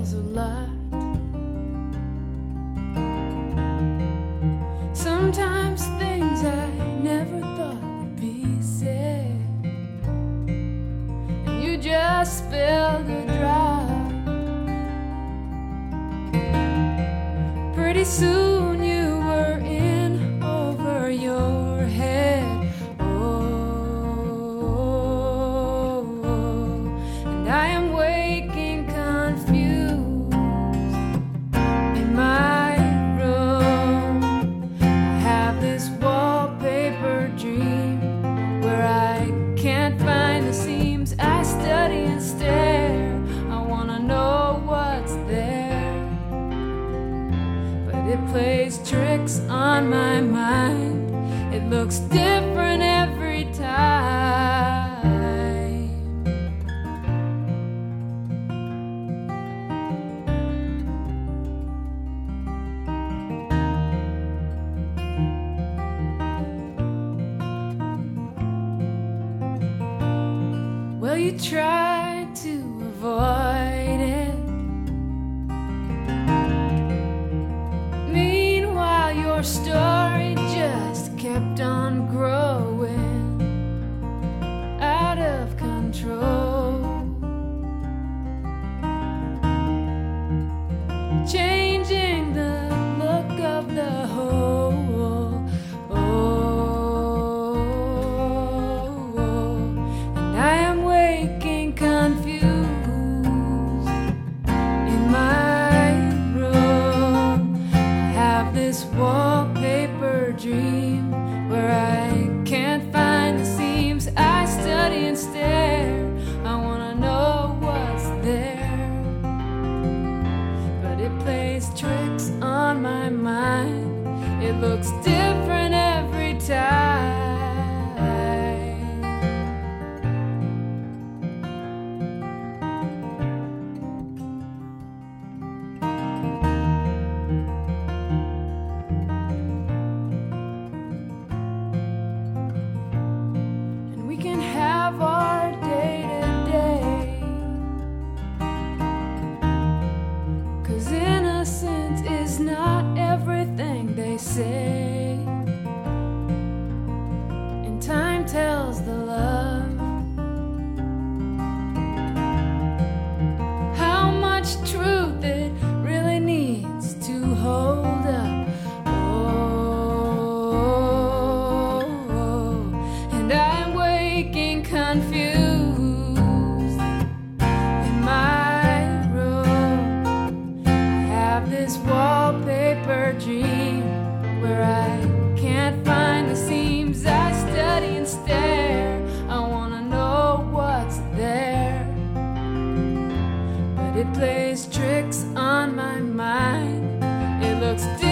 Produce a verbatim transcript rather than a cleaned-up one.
tells a lot. Sometimes things I never thought would be said, and you just spilled a drop. Pretty soon you were in over your head. Oh, and I am waking confused in my room. I have this wallpaper dream where I can't find the seams. I study and stare. I wanna know what's there, but it plays tricks on my mind. It looks different every time. Well, you try to avoid it. Meanwhile, your story just kept on growing out of control, changing the look of the whole. Oh, and I am waking confused in my room. I have this wallpaper dream where I can't find the seams. I study and stare. I wanna know what's there, but it plays tricks on my mind. It looks different every time. And we can have our day to day, 'cause innocence is not everything they say. And time tells the love how much truth it really needs to hold up. Oh, and I'm waking confused in my room. I have this wallpaper dream where I can't find the seams. I study and stare. I wanna know what's there, but it plays tricks on my mind. It looks different